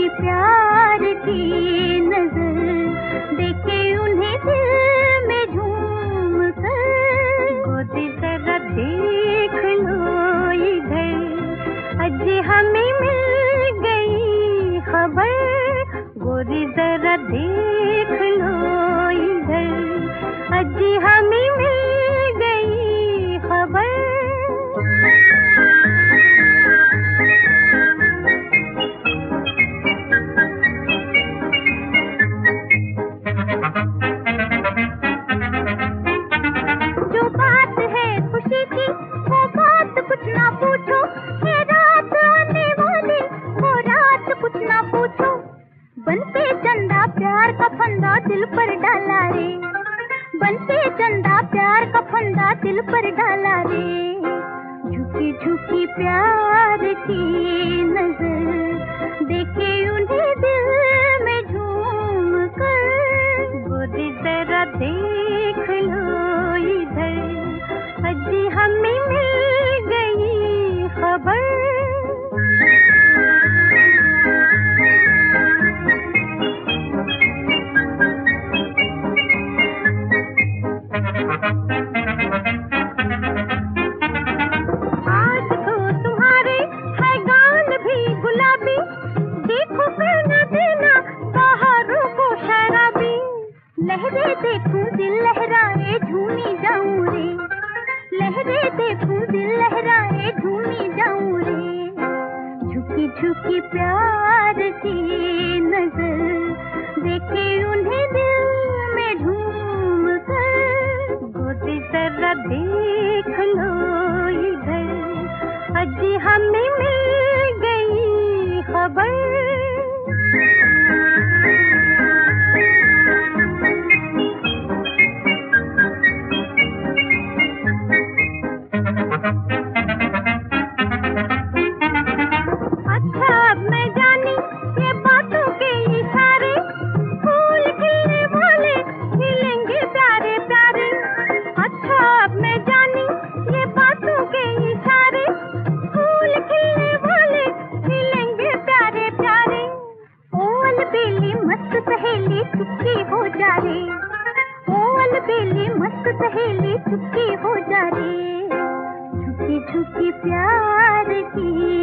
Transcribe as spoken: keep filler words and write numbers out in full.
झुकी प्यार की नजर, देखे उन्हें दिल में झूम कर। गोदी जरा देख लो इधर, आज हमें मिल गई खबर। गोदी जरा देख लो इधर, आज हमें मिल गई खबर। जो बात है खुशी की वो बात कुछ ना पूछो, ये रात आने वाली वो रात कुछ ना पूछो। बनके चंदा प्यार का फंदा दिल पर डाला रे, बनके चंदा प्यार का फंदा दिल पर डाला रे। झुकी झुकी प्यार की नजर, देखे उन्हें दिल में झूम कर। गोदी जरा देख लो इधर, आज हमें मिल गई खबर। आज तो तुम्हारे है गाल भी गुलाबी, देखो कहना देना बाहरों को शराबी। लहरे देखूं दिल लहराए झूमी जाऊं रे, लहरे देखूं दिल लहराए झूमी जाऊं रे। झुकी झुकी प्यार की नजर, देखे उन्हें दिल में झूम कर। गोदी जरा देख लो इधर, आज हमें मिल गई खबर। अच्छा अब मैं जानी ये बातों के इशारे, फूल खिलने वाले खिलेंगे प्यारे प्यारे। अच्छा अब मैं जानी ये बातों के इशारे, फूल खिलने वाले खिलेंगे प्यारे प्यारे। ओ अलबेली मस्त सहेली चुपकी हो जा रे, ओ अलबेली मस्त सहेली चुपकी हो जा रे। झुकी झुकी प्यार की